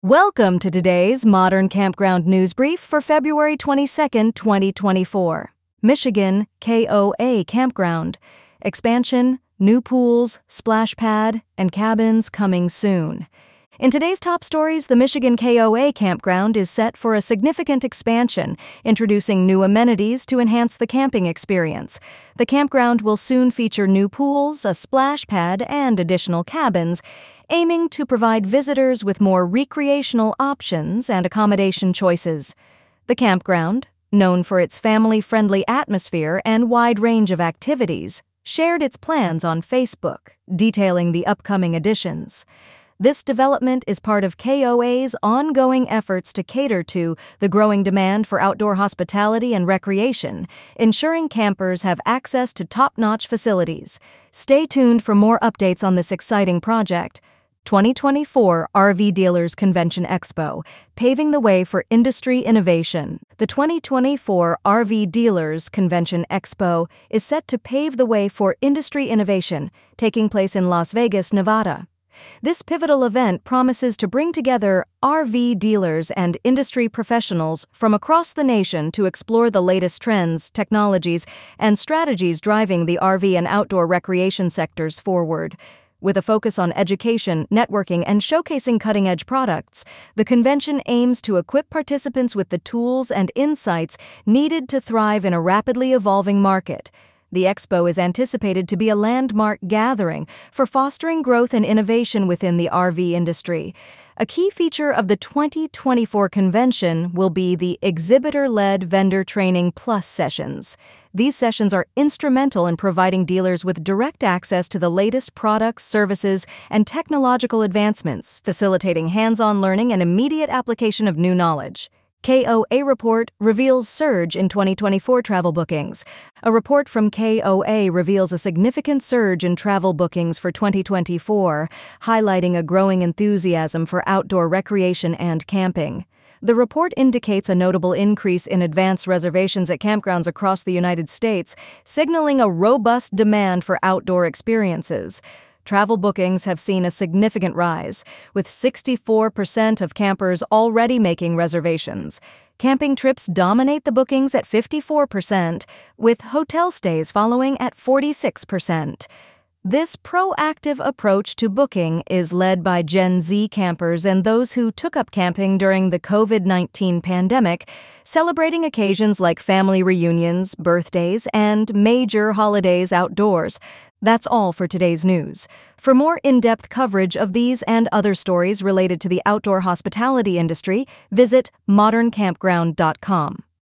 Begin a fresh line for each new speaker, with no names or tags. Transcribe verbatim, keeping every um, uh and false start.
Welcome to today's Modern Campground News Brief for February twenty-second, twenty twenty-four. Michigan K O A Campground. Expansion, new pools, splash pad, and cabins coming soon. In today's top stories, the Michigan K O A Campground is set for a significant expansion, introducing new amenities to enhance the camping experience. The campground will soon feature new pools, a splash pad, and additional cabins, aiming to provide visitors with more recreational options and accommodation choices. The campground, known for its family-friendly atmosphere and wide range of activities, shared its plans on Facebook, detailing the upcoming additions. This development is part of K O A's ongoing efforts to cater to the growing demand for outdoor hospitality and recreation, ensuring campers have access to top-notch facilities. Stay tuned for more updates on this exciting project. twenty twenty-four R V Dealers Convention Expo, paving the way for industry innovation. The twenty twenty-four R V Dealers Convention Expo is set to pave the way for industry innovation, taking place in Las Vegas, Nevada. This pivotal event promises to bring together R V dealers and industry professionals from across the nation to explore the latest trends, technologies, and strategies driving the R V and outdoor recreation sectors forward. With a focus on education, networking, and showcasing cutting-edge products, the convention aims to equip participants with the tools and insights needed to thrive in a rapidly evolving market. The expo is anticipated to be a landmark gathering for fostering growth and innovation within the R V industry. A key feature of the twenty twenty-four convention will be the Exhibitor-Led Vendor Training Plus sessions. These sessions are instrumental in providing dealers with direct access to the latest products, services, and technological advancements, facilitating hands-on learning and immediate application of new knowledge. K O A report reveals surge in twenty twenty-four travel bookings. A report from K O A reveals a significant surge in travel bookings for twenty twenty-four, highlighting a growing enthusiasm for outdoor recreation and camping. The report indicates a notable increase in advance reservations at campgrounds across the United States, signaling a robust demand for outdoor experiences. Travel bookings have seen a significant rise, with sixty-four percent of campers already making reservations. Camping trips dominate the bookings at fifty-four percent, with hotel stays following at forty-six percent. This proactive approach to booking is led by Gen Z campers and those who took up camping during the COVID nineteen pandemic, celebrating occasions like family reunions, birthdays, and major holidays outdoors. That's all for today's news. For more in-depth coverage of these and other stories related to the outdoor hospitality industry, visit modern campground dot com.